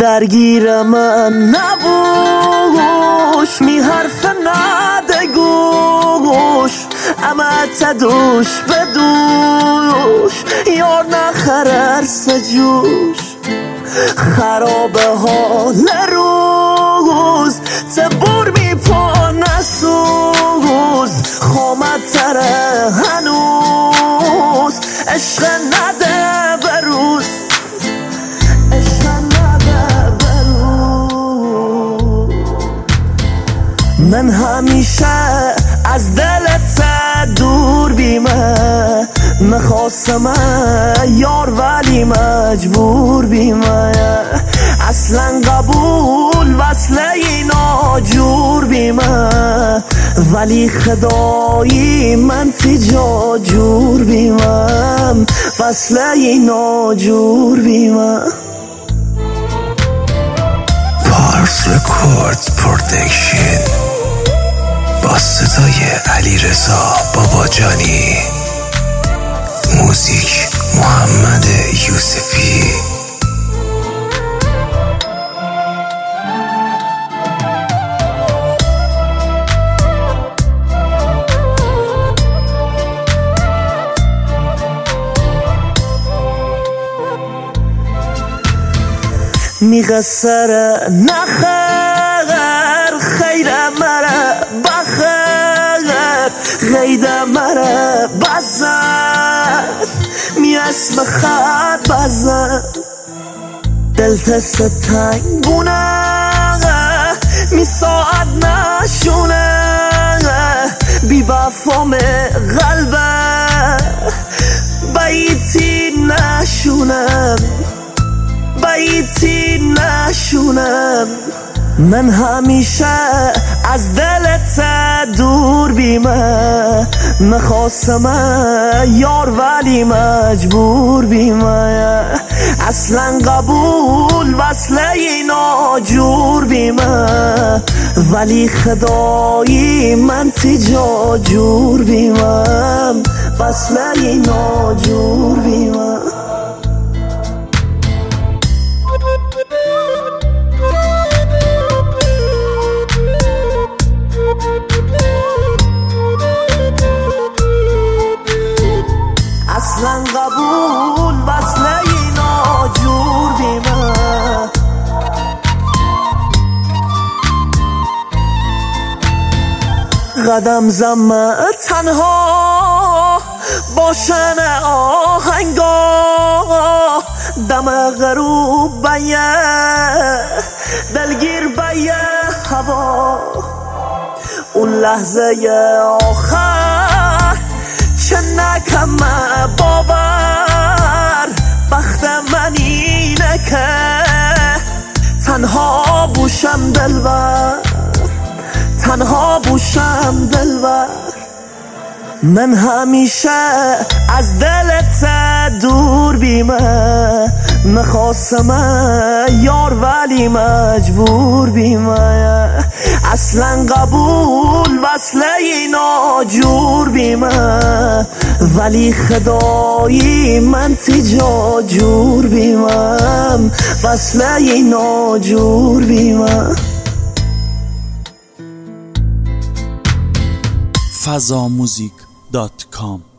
درگیر من نبوش می حرف ندگوش اما تدوش بدوش یار نخرر سجوش خراب حال روز تبور می پا نسوز خامت تره هنوز عشق نده بروز من همیشه از دلت دور بیمه نخواستم یار ولی مجبور بیمه اصلا قبول وصله ناجور بیمه ولی خدایی من فی جور بیمم وصله ناجور بیمه پارس رکوردز پروڈکشن با صدای علیرضا باباجانی، موزیک محمد یوسفی. میقصر نخر خیر مره بخر غید مره بزن می اسم خط بزن دلتست تنگونه می ساعت نشونه بی بفام قلبه بیتی نشونم بیتی نشونم من همیشه از دلت دور بیمه نخواستم یار ولی مجبور بیمه اصلا قبول وصله ناجور بیمه ولی خدایی من فی جور بیمم وصله ناجور بیمه اصلا قبول وصله ناجور بیمه قدم زم تنها باشن آهنگا دم غروب بیه دلگیر بیه هوا اون لحظه آخر چه نکم باور بخت من اینه که تنها بوشم دلبر تنها بوشم دلبر من همیشه از دلت دور بیمه نخواستم یار ولی مجبور بیمه اصلا قبول وصله ناجور بیمه ولی خدایی من فی جور بیمم وصله ناجور بیمه fazamuzik.com